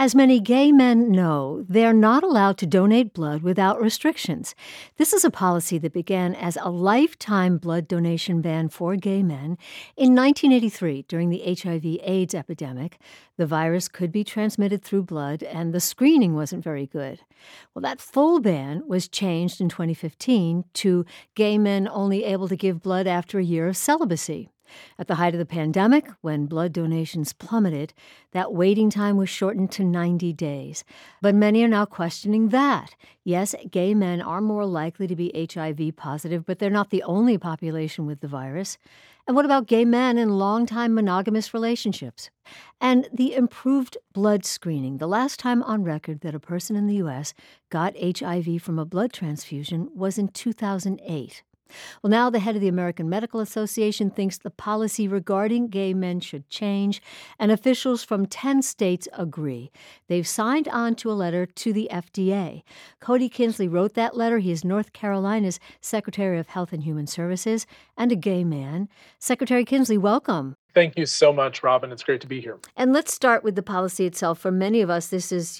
As many gay men know, they're not allowed to donate blood without restrictions. This is a policy that began as a lifetime blood donation ban for gay men. In 1983, during the HIV/AIDS epidemic, the virus could be transmitted through blood, and the screening wasn't very good. Well, that full ban was changed in 2015 to gay men only able to give blood after a year of celibacy. At the height of the pandemic, when blood donations plummeted, that waiting time was shortened to 90 days. But many are now questioning that. Yes, gay men are more likely to be HIV positive, but they're not the only population with the virus. And what about gay men in long-time monogamous relationships? And the improved blood screening. The last time on record that a person in the U.S. got HIV from a blood transfusion was in 2008. Well, now the head of the American Medical Association thinks the policy regarding gay men should change, and officials from 10 states agree. They've signed on to a letter to the FDA. Cody Kinsley wrote that letter. He is North Carolina's Secretary of Health and Human Services and a gay man. Secretary Kinsley, welcome. Thank you so much, Robin. It's great to be here. And let's start with the policy itself. For many of us, this is,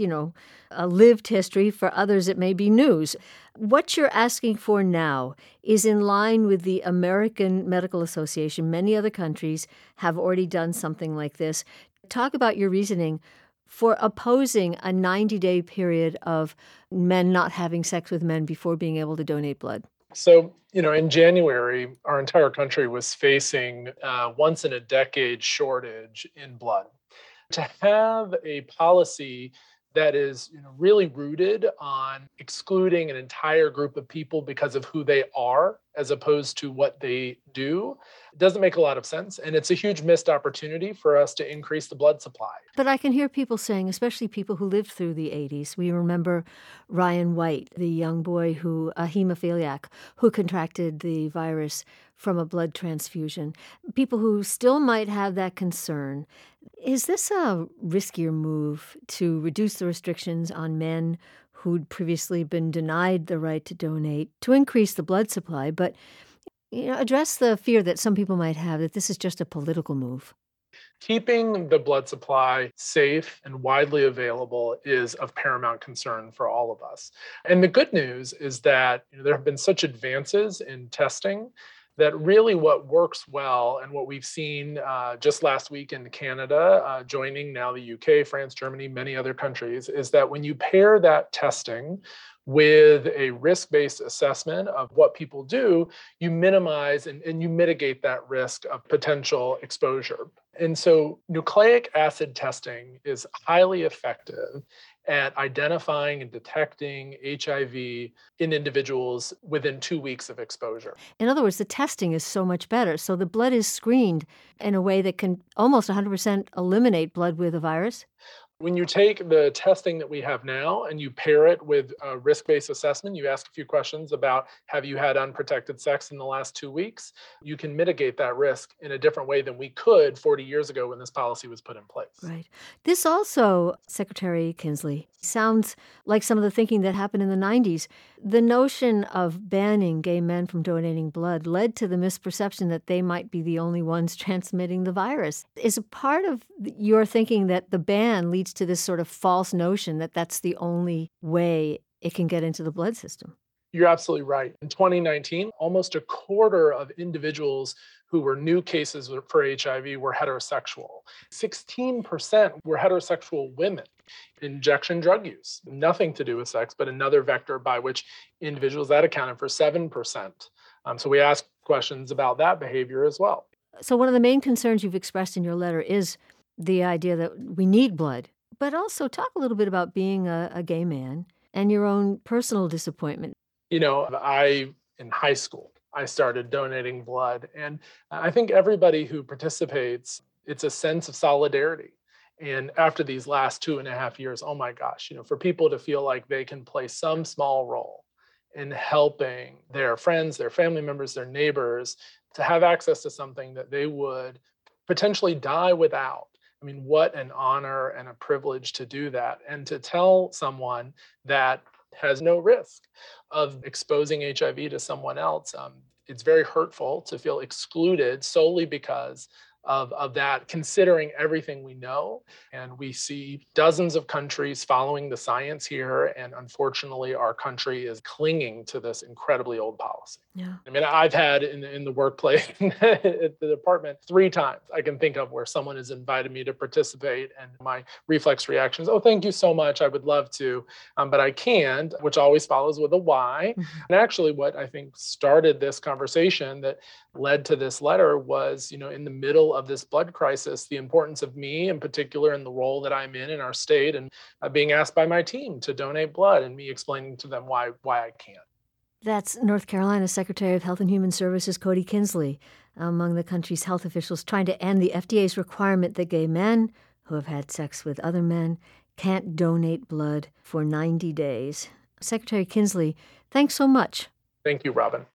a lived history. For others, it may be news. What you're asking for now is in line with the American Medical Association. Many other countries have already done something like this. Talk about your reasoning for opposing a 90-day period of men not having sex with men before being able to donate blood. So, in January, our entire country was facing once in a decade shortage in blood. To have a policy that is really rooted on excluding an entire group of people because of who they are as opposed to what they do, it doesn't make a lot of sense. And it's a huge missed opportunity for us to increase the blood supply. But I can hear people saying, especially people who lived through the 80s, we remember Ryan White, the young boy a hemophiliac, who contracted the virus from a blood transfusion. People who still might have that concern. Is this a riskier move to reduce the restrictions on men who'd previously been denied the right to donate, to increase the blood supply, but address the fear that some people might have that this is just a political move? Keeping the blood supply safe and widely available is of paramount concern for all of us. And the good news is that there have been such advances in testing that really what works well, and what we've seen just last week in Canada, joining now the UK, France, Germany, many other countries, is that when you pair that testing with a risk-based assessment of what people do, you minimize and you mitigate that risk of potential exposure. And so nucleic acid testing is highly effective at identifying and detecting HIV in individuals within 2 weeks of exposure. In other words, the testing is so much better. So the blood is screened in a way that can almost 100% eliminate blood with a virus? When you take the testing that we have now and you pair it with a risk-based assessment, you ask a few questions about, have you had unprotected sex in the last 2 weeks? You can mitigate that risk in a different way than we could 40 years ago when this policy was put in place. Right. This also, Secretary Kinsley, sounds like some of the thinking that happened in the 90s. The notion of banning gay men from donating blood led to the misperception that they might be the only ones transmitting the virus. Is a part of your thinking that the ban leads to this sort of false notion that that's the only way it can get into the blood system? You're absolutely right. In 2019, almost a quarter of individuals who were new cases for HIV were heterosexual. 16% were heterosexual women. Injection drug use, nothing to do with sex, but another vector by which individuals, that accounted for 7%. So we asked questions about that behavior as well. So one of the main concerns you've expressed in your letter is the idea that we need blood, but also talk a little bit about being a gay man and your own personal disappointment. In high school, I started donating blood. And I think everybody who participates, it's a sense of solidarity. And after these last 2.5 years, oh my gosh, for people to feel like they can play some small role in helping their friends, their family members, their neighbors to have access to something that they would potentially die without. I mean, what an honor and a privilege to do that. And to tell someone that has no risk of exposing HIV to someone else. It's very hurtful to feel excluded solely because of that, considering everything we know. And we see dozens of countries following the science here. And unfortunately, our country is clinging to this incredibly old policy. Yeah. I mean, I've had in the workplace at the department 3 times I can think of where someone has invited me to participate, and my reflex reaction is, "Oh, thank you so much. I would love to, but I can't," which always follows with a why. Mhm. And actually, what I think started this conversation that led to this letter was, in the middle of this blood crisis, the importance of me in particular and the role that I'm in our state, and being asked by my team to donate blood, and me explaining to them why I can't. That's North Carolina Secretary of Health and Human Services Cody Kinsley, among the country's health officials trying to end the FDA's requirement that gay men who have had sex with other men can't donate blood for 90 days. Secretary Kinsley, thanks so much. Thank you, Robin.